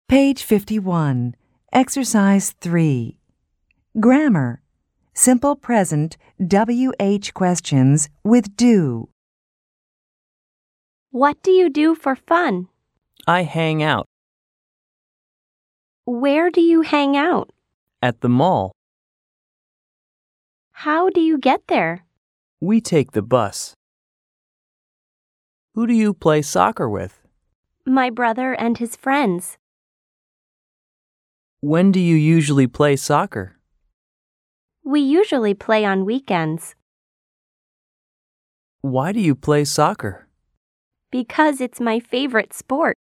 Page 51. Exercise 3. Grammar. Simple present WH questions with do. What do you do for fun? I hang out Where do you hang out? at the mall. How do you get there? We take the bus. Who do you play soccer with? My brother and his friends. When do you usually play soccer? We usually play on weekends Why do you play soccer? because it's my favorite sport.